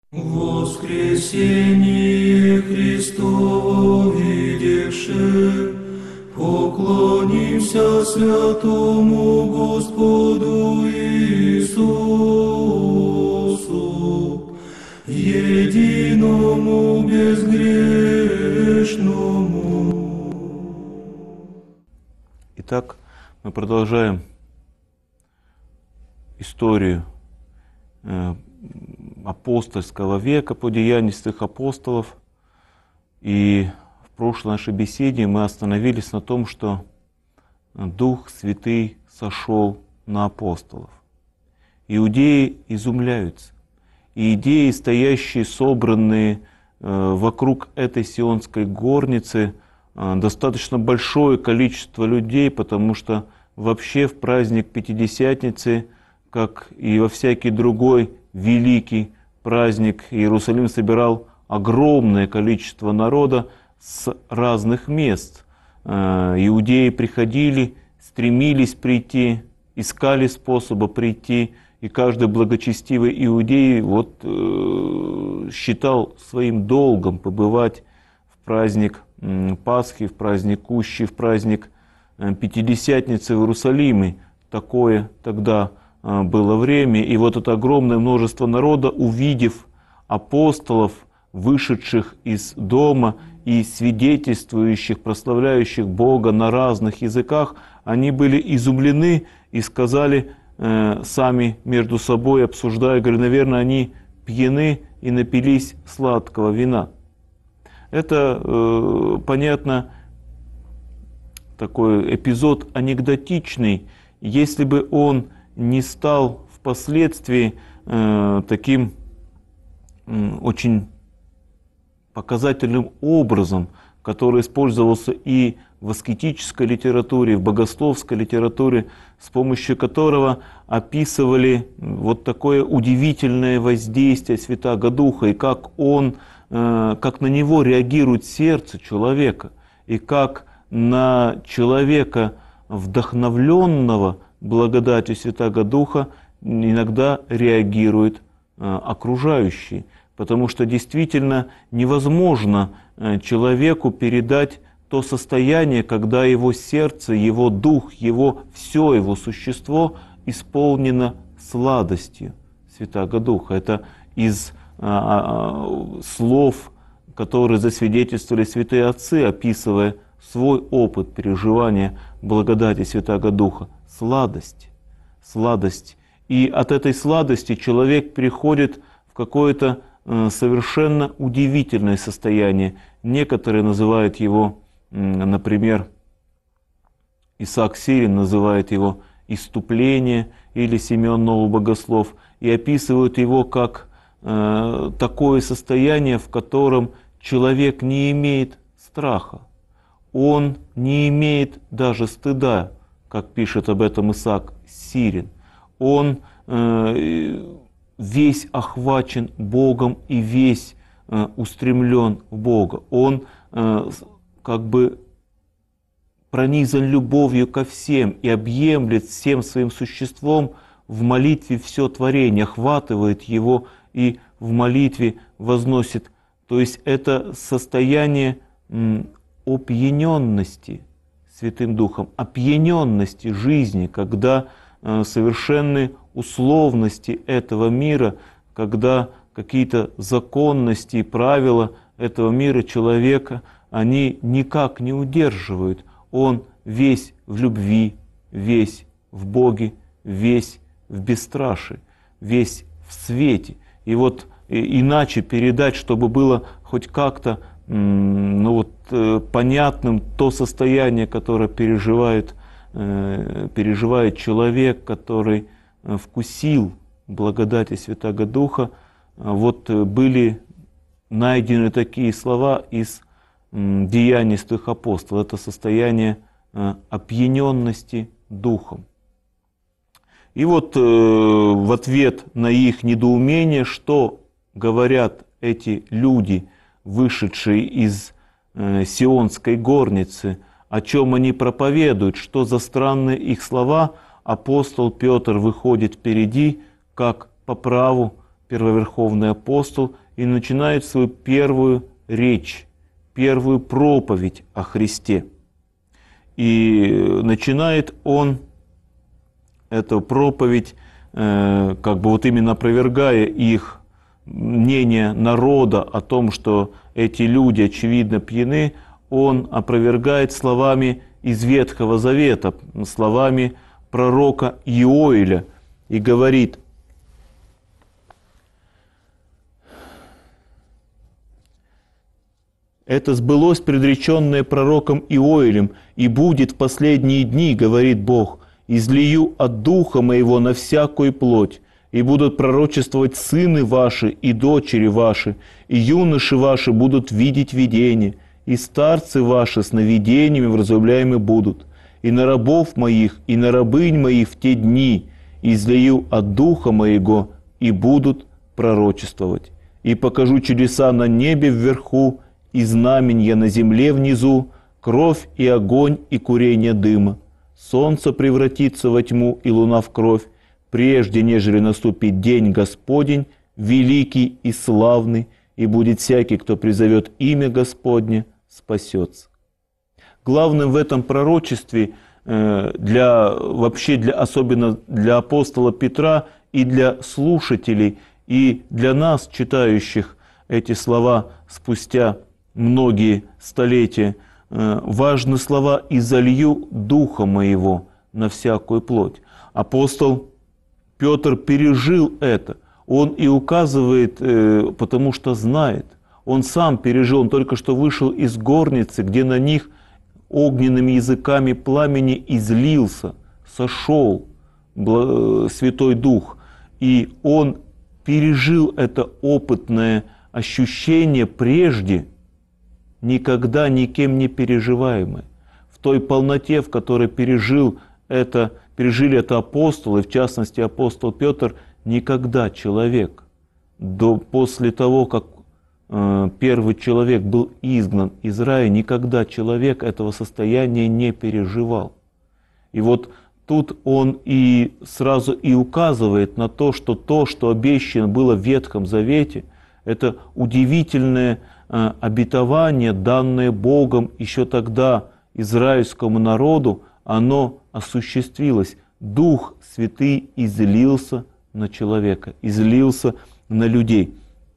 Воскресение Христово видевши, поклонимся святому Господу Иисусу, единому безгрешному. Итак, мы продолжаем историю апостольского века по деяниям святых апостолов. И в прошлой нашей беседе мы остановились на том, что Дух Святый сошел на апостолов. Иудеи изумляются. И идеи, стоящие, собранные вокруг этой сионской горницы, достаточно большое количество людей, потому что вообще в праздник Пятидесятницы, как и во всякий другой великий праздник, Иерусалим собирал огромное количество народа с разных мест. Иудеи приходили, стремились прийти, искали способа прийти, и каждый благочестивый иудей считал своим долгом побывать в праздник Пасхи, в праздник Кущи, в праздник Пятидесятницы в Иерусалиме. Такое тогда было время, и вот это огромное множество народа, увидев апостолов, вышедших из дома и свидетельствующих, прославляющих Бога на разных языках, они были изумлены и сказали сами между собой, обсуждая, говорят, наверное, они пьяны и напились сладкого вина. Это, понятно, такой эпизод анекдотичный, если бы он не стал впоследствии таким очень показательным образом, который использовался и в аскетической литературе, и в богословской литературе, с помощью которого описывали вот такое удивительное воздействие Святаго Духа, и как на него реагирует сердце человека, и как на человека, вдохновленного благодатью Святаго Духа, иногда реагируют окружающие. Потому что действительно невозможно человеку передать то состояние, когда его сердце, его дух, все его существо исполнено сладостью Святаго Духа. Это из слов, которые засвидетельствовали святые отцы, описывая свой опыт переживания благодати Святаго Духа. Сладость. И от этой сладости человек переходит в какое-то совершенно удивительное состояние. Некоторые называют его, например, Исаак Сирин называет его иступление, или Симеон Новый Богослов, и описывают его как такое состояние, в котором человек не имеет страха, он не имеет даже стыда, как пишет об этом Исаак Сирин. Он весь охвачен Богом и весь устремлен в Бога. Он как бы пронизан любовью ко всем и объемлет всем своим существом в молитве все творение, охватывает его и в молитве возносит. То есть это состояние опьяненности Святым Духом, опьяненности жизни, когда совершенны условности этого мира, когда какие-то законности и правила этого мира человека, они никак не удерживают. Он весь в любви, весь в Боге, весь в бесстрашии, весь в свете. И вот иначе передать, чтобы было хоть как-то понятным то состояние, которое переживает человек, который вкусил благодати Святаго Духа. Были найдены такие слова из деяний святых апостолов. Это состояние опьяненности Духом. И в ответ на их недоумение, что говорят эти люди, вышедшие из Сионской горницы, о чем они проповедуют, что за странные их слова, апостол Петр выходит впереди, как по праву, первоверховный апостол и начинает свою первую речь, первую проповедь о Христе. И начинает он эту проповедь, как бы вот именно опровергая их мнение народа о том, что эти люди, очевидно, пьяны, он опровергает словами из Ветхого Завета, словами пророка Иоиля, и говорит: «Это сбылось, предреченное пророком Иоилем, и будет в последние дни, говорит Бог, излию от Духа Моего на всякую плоть, и будут пророчествовать сыны ваши и дочери ваши, и юноши ваши будут видеть видения, и старцы ваши сновидениями вразумляемы будут, и на рабов моих, и на рабынь моих в те дни излию от Духа Моего, и будут пророчествовать. И покажу чудеса на небе вверху, и знаменья на земле внизу, кровь и огонь и курение дыма. Солнце превратится во тьму и луна в кровь, прежде нежели наступит день Господень, великий и славный, и будет всякий, кто призовет имя Господне, спасется». Главным в этом пророчестве, особенно для апостола Петра и для слушателей, и для нас, читающих эти слова спустя многие столетия, важны слова «изолью Духа Моего на всякую плоть». Апостол Петр пережил это. Он и указывает, потому что знает. Он сам пережил, он только что вышел из горницы, где на них огненными языками пламени излился, сошел Святой Дух. И он пережил это опытное ощущение прежде, никогда никем не переживаемое. В той полноте, в которой пережили это апостолы, в частности апостол Петр, никогда человек, после того, как первый человек был изгнан из рая, никогда человек этого состояния не переживал. И вот тут он и сразу и указывает на то, что обещано было в Ветхом Завете, это удивительное обетование, данное Богом еще тогда израильскому народу, оно осуществилось. Дух Святый излился на человека, излился на людей.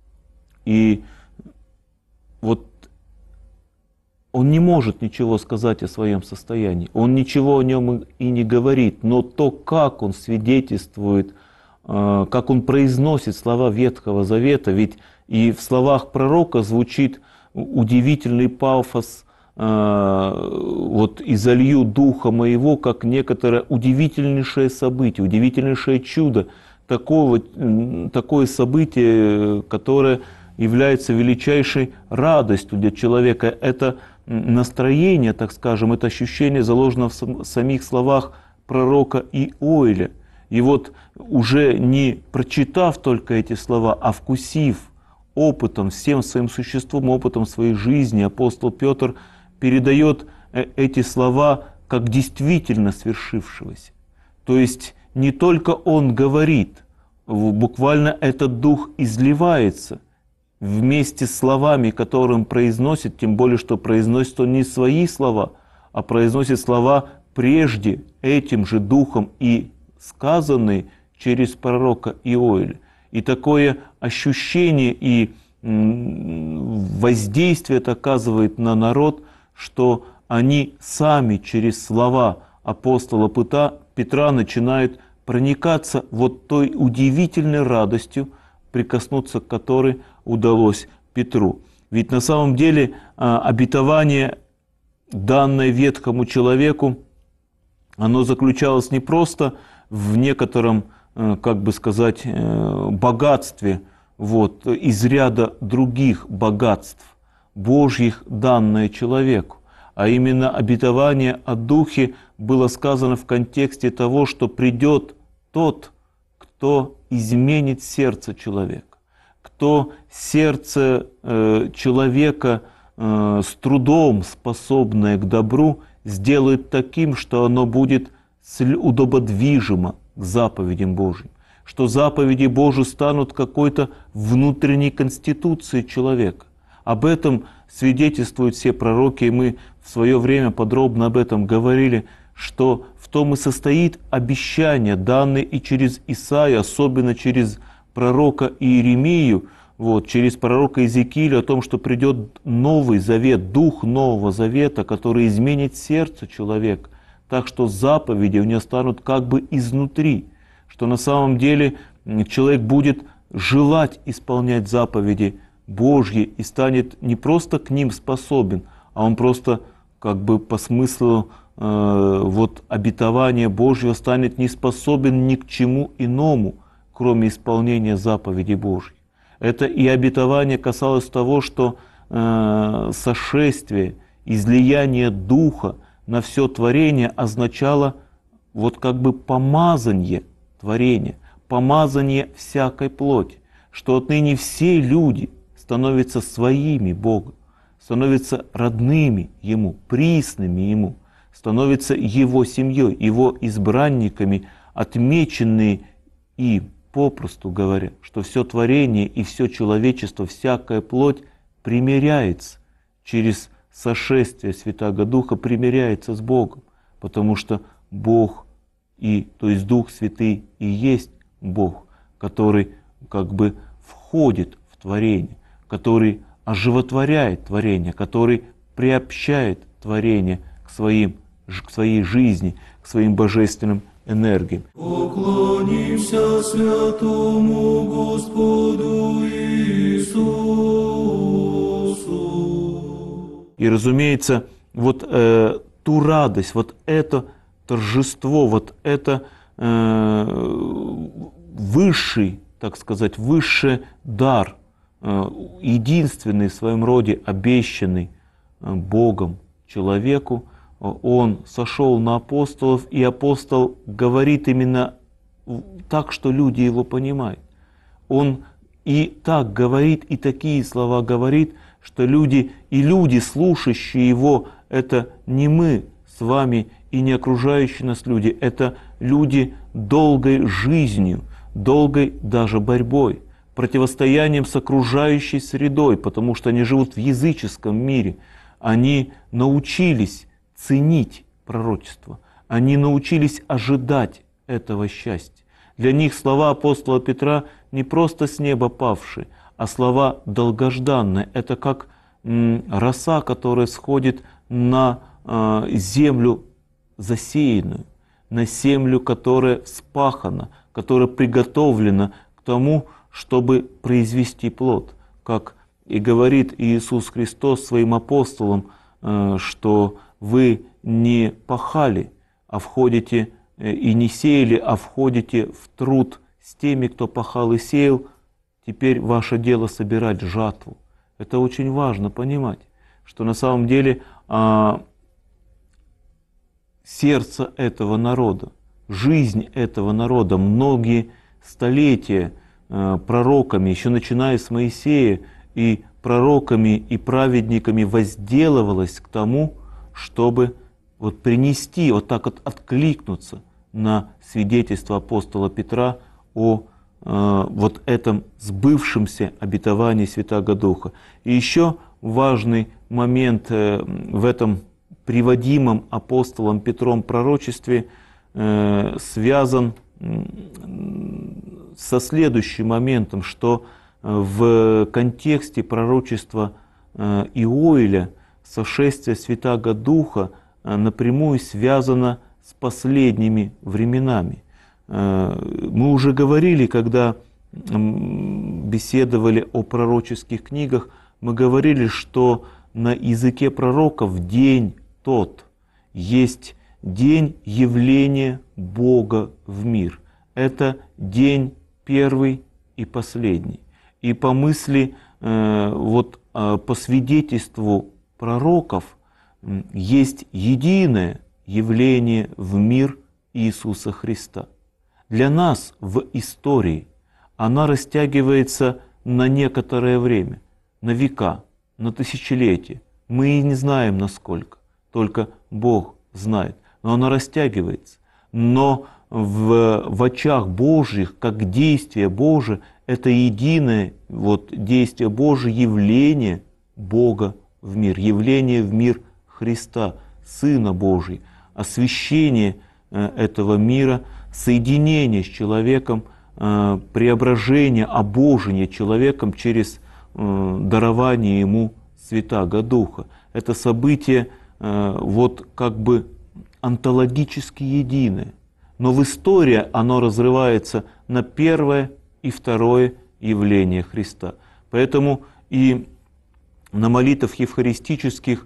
И вот он не может ничего сказать о своем состоянии, он ничего о нем и не говорит, но то, как он свидетельствует, как он произносит слова Ветхого Завета, ведь и в словах пророка звучит удивительный пафос, вот «изолью Духа Моего», как некоторое удивительнейшее событие, удивительнейшее чудо, такое событие, которое является величайшей радостью для человека. Это настроение, так скажем, это ощущение заложено в самих словах пророка Иоиля. И вот уже не прочитав только эти слова, а вкусив опытом, всем своим существом, опытом своей жизни, апостол Петр передает эти слова как действительно свершившегося. То есть не только он говорит, буквально этот дух изливается вместе с словами, которые он произносит, тем более, что произносит он не свои слова, а произносит слова прежде этим же духом и сказанные через пророка Иоиля. И такое ощущение и воздействие это оказывает на народ, что они сами через слова апостола Петра начинают проникаться вот той удивительной радостью, прикоснуться к которой удалось Петру. Ведь на самом деле обетование, данное ветхому человеку, оно заключалось не просто в некотором, как бы сказать, богатстве, вот, из ряда других богатств Божьих, данное человеку, а именно обетование о Духе было сказано в контексте того, что придет тот, кто изменит сердце человека, кто сердце человека с трудом способное к добру сделает таким, что оно будет удободвижимо к заповедям Божьим, что заповеди Божьи станут какой-то внутренней конституцией человека. Об этом свидетельствуют все пророки, и мы в свое время подробно об этом говорили, что в том и состоит обещание, данное и через Исаию, особенно через пророка Иеремию, через пророка Иезекииля, о том, что придет новый завет, дух нового завета, который изменит сердце человека, так что заповеди у него станут как бы изнутри, что на самом деле человек будет желать исполнять заповеди Божьи и станет не просто к ним способен, а он просто как бы по смыслу обетования Божьего станет не способен ни к чему иному, кроме исполнения заповедей Божьих. Это и обетование касалось того, что сошествие, излияние Духа на все творение означало как бы помазание творения, помазание всякой плоти, что отныне все люди становятся своими Богом, становятся родными Ему, присными Ему, становятся Его семьей, Его избранниками, отмеченные им. Попросту говоря, что все творение и все человечество, всякая плоть примиряется через сошествие Святаго Духа, примиряется с Богом, потому что Бог, то есть Дух Святый и есть Бог, который как бы входит в творение, который оживотворяет творение, который приобщает творение к своей жизни, к своим божественным энергиям. Поклонимся святому Господу Иисусу. И, разумеется, ту радость, это торжество, это высший, так сказать, высший дар, единственный в своем роде, обещанный Богом человеку, он сошел на апостолов, и апостол говорит именно так, что люди его понимают. Он и так говорит, и такие слова говорит, что люди, слушающие его, это не мы с вами и не окружающие нас люди, это люди долгой жизнью, долгой даже борьбой, противостоянием с окружающей средой, потому что они живут в языческом мире. Они научились ценить пророчество, они научились ожидать этого счастья. Для них слова апостола Петра не просто с неба павшие, а слова долгожданные. Это как роса, которая сходит на землю засеянную, на землю, которая вспахана, которая приготовлена к тому, чтобы произвести плод. Как и говорит Иисус Христос своим апостолам, что вы не пахали, а входите, и не сеяли, а входите в труд с теми, кто пахал и сеял, теперь ваше дело собирать жатву. Это очень важно понимать, что на самом деле сердце этого народа, жизнь этого народа, многие столетия пророками, еще начиная с Моисея, и пророками, и праведниками возделывалась к тому, чтобы принести, откликнуться на свидетельство апостола Петра о этом сбывшемся обетовании Святаго Духа. И еще важный момент в этом приводимом апостолом Петром пророчестве связан со следующим моментом, что в контексте пророчества Иоиля сошествие Святаго Духа напрямую связано с последними временами. Мы уже говорили, когда беседовали о пророческих книгах, мы говорили, что на языке пророков день тот есть день явления Бога в мир. Это день первый и последний. И по мысли, по свидетельству пророков, есть единое явление в мир Иисуса Христа. Для нас в истории она растягивается на некоторое время, на века, на тысячелетия. Мы и не знаем насколько, только Бог знает. Но она растягивается. Но в очах Божьих, как действие Божие, это единое действие Божие, явление Бога в мир, явление в мир Христа, Сына Божий, освящение этого мира, соединение с человеком, преображение, обожение человеком через дарование ему Святаго Духа. Это событие как бы онтологически единое. Но в истории оно разрывается на первое и второе явление Христа. Поэтому и на молитвах евхаристических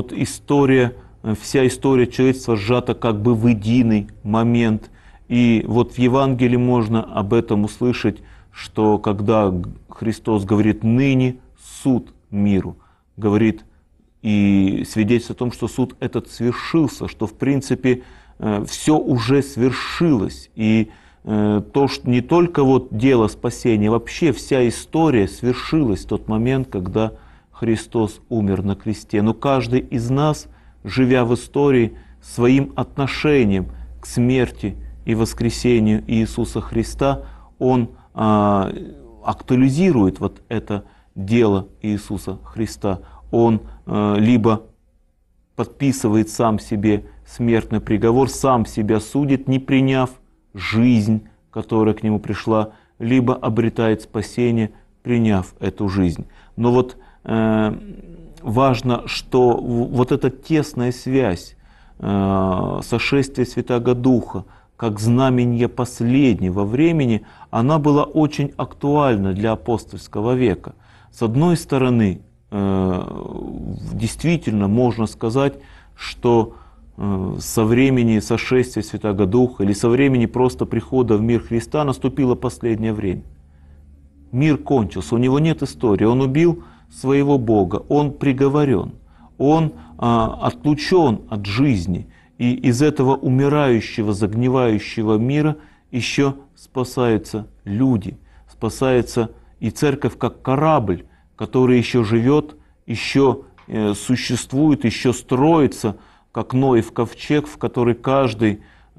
вся история человечества сжата как бы в единый момент. И в Евангелии можно об этом услышать, что когда Христос говорит «ныне суд миру», говорит и свидетельствует о том, что суд этот свершился, что в принципе все уже свершилось. И то, что не только дело спасения, вообще вся история свершилась в тот момент, когда Христос умер на кресте. Но каждый из нас, живя в истории, своим отношением к смерти и воскресению Иисуса Христа, он актуализирует это дело Иисуса Христа. Он либо подписывает сам себе смертный приговор, сам себя судит, не приняв жизнь, которая к нему пришла, либо обретает спасение, приняв эту жизнь. Но важно, что эта тесная связь сошествия Святаго Духа, как знамение последнего времени, она была очень актуальна для апостольского века. С одной стороны, действительно можно сказать, что со времени сошествия Святаго Духа или со времени просто прихода в мир Христа наступило последнее время. Мир кончился, у него нет истории, он убил своего Бога, он приговорен, он отлучен от жизни. И из этого умирающего, загнивающего мира еще спасаются люди, спасается и церковь как корабль, который еще живет, еще существует, еще строится, как Ноев ковчег, в который каждый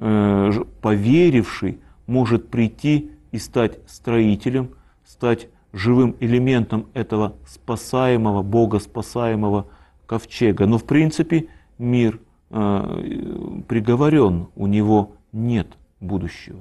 поверивший может прийти и стать строителем, стать живым элементом этого спасаемого, Бога спасаемого ковчега. Но в принципе мир приговорен, у него нет будущего.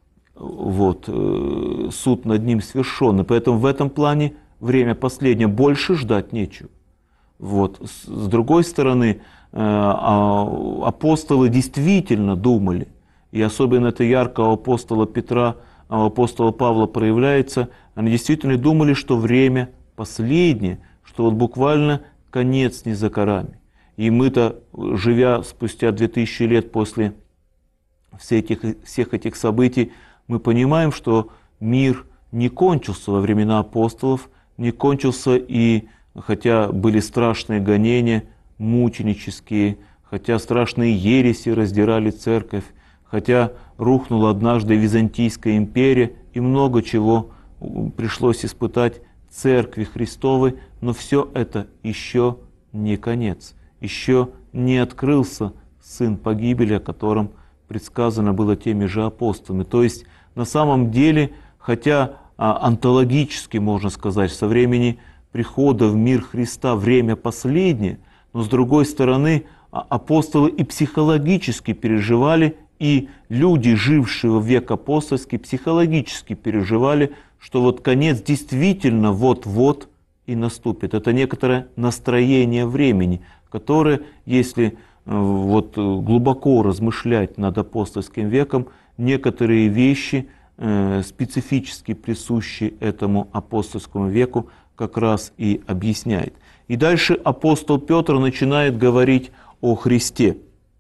Суд над ним свершен. И поэтому в этом плане время последнее, больше ждать нечего. С другой стороны, апостолы действительно думали, и особенно это ярко у апостола Петра, у апостола Павла проявляется, они действительно думали, что время последнее, что буквально конец не за горами. И мы-то, живя спустя 2000 лет после всех этих событий, мы понимаем, что мир не кончился во времена апостолов, не кончился и хотя были страшные гонения, мученические, хотя страшные ереси раздирали церковь, хотя рухнула однажды Византийская империя, и много чего пришлось испытать Церкви Христовой, но все это еще не конец, еще не открылся сын погибели, о котором предсказано было теми же апостолами. То есть на самом деле, хотя онтологически, можно сказать, со времени прихода в мир Христа время последнее, но с другой стороны апостолы и психологически переживали, и люди, жившие в век апостольский, психологически переживали, что конец действительно вот-вот и наступит. Это некоторое настроение времени, которое, если глубоко размышлять над апостольским веком, некоторые вещи, специфически присущие этому апостольскому веку, как раз и объясняет. И дальше апостол Петр начинает говорить о Христе.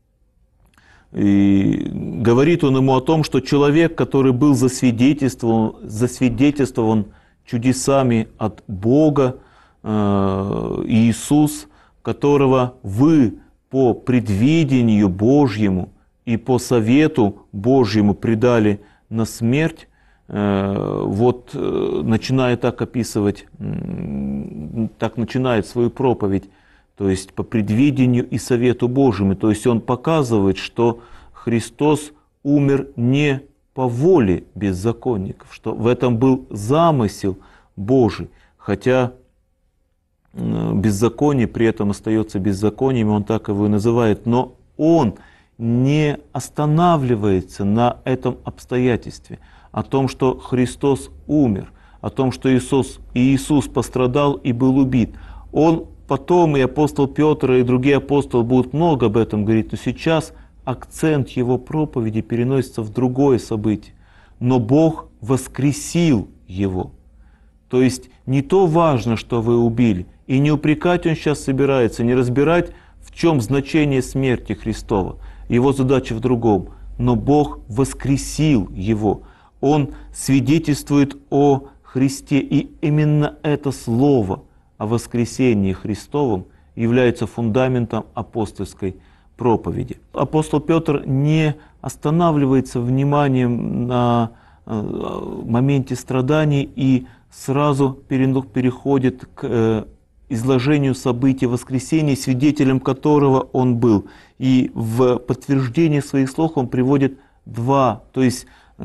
И говорит он ему о том, что человек, который был засвидетельствован чудесами от Бога, Иисус, которого вы по предвидению Божьему и по совету Божьему предали на смерть, начинает так описывать, так начинает свою проповедь, то есть по предвидению и совету Божьему. То есть он показывает, что Христос умер не по воле беззаконников, что в этом был замысел Божий, хотя беззаконие при этом остается беззаконием, он так его и называет, но он не останавливается на этом обстоятельстве, о том, что Христос умер, о том, что Иисус пострадал и был убит. Он потом, и апостол Петр, и другие апостолы будут много об этом говорить, но сейчас акцент его проповеди переносится в другое событие. Но Бог воскресил его. То есть не то важно, что вы убили, и не упрекать он сейчас собирается, не разбирать, в чем значение смерти Христова. Его задача в другом. Но Бог воскресил его. Он свидетельствует о Христе, и именно это слово о воскресении Христовом является фундаментом апостольской проповеди. Апостол Петр не останавливается вниманием на моменте страданий и сразу переходит к изложению событий воскресения, свидетелем которого он был. И в подтверждение своих слов он приводит два, то есть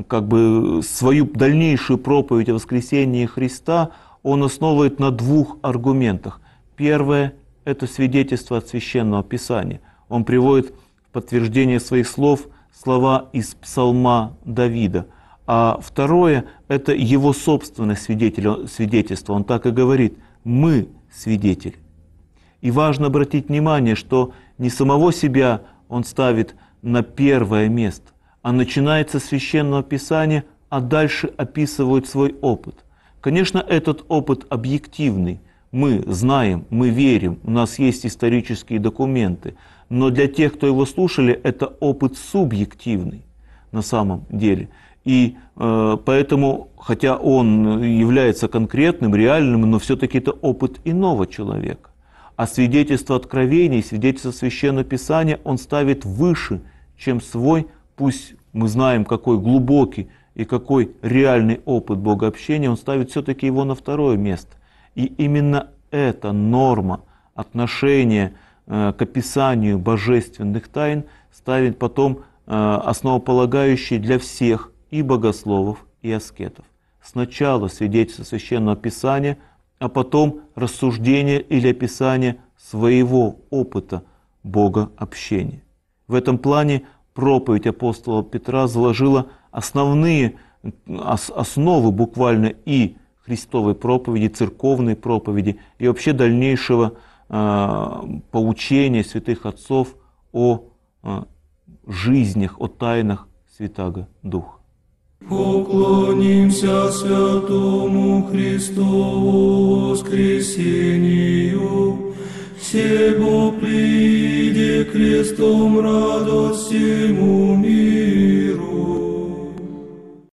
свою дальнейшую проповедь о воскресении Христа он основывает на двух аргументах. Первое – это свидетельство от Священного Писания. Он приводит в подтверждение своих слов слова из Псалма Давида. А второе – это его собственное свидетельство. Он так и говорит: «Мы свидетели». И важно обратить внимание, что не самого себя он ставит на первое место, а начинается с Священного Писания, а дальше описывает свой опыт. Конечно, этот опыт объективный. Мы знаем, мы верим, у нас есть исторические документы. Но для тех, кто его слушали, это опыт субъективный на самом деле. И поэтому, хотя он является конкретным, реальным, но все-таки это опыт иного человека. А свидетельство откровений, свидетельство Священного Писания он ставит выше, чем свой, пусть мы знаем, какой глубокий и какой реальный опыт богообщения, он ставит все-таки его на второе место. И именно эта норма отношения к описанию божественных тайн ставит потом основополагающий для всех и богословов, и аскетов. Сначала свидетельство Священного Писания, а потом рассуждение или описание своего опыта богообщения. В этом плане проповедь апостола Петра заложила основные основы буквально и Христовой проповеди, церковной проповеди, и вообще дальнейшего поучения святых отцов о жизнях, о тайнах Святаго Духа. Поклонимся святому Христову воскресению, всего прииде крестом радость всему миру.